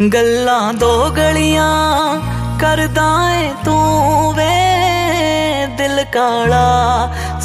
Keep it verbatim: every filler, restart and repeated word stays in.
गल्ला दो गलियां करदा है तू वे दिल काला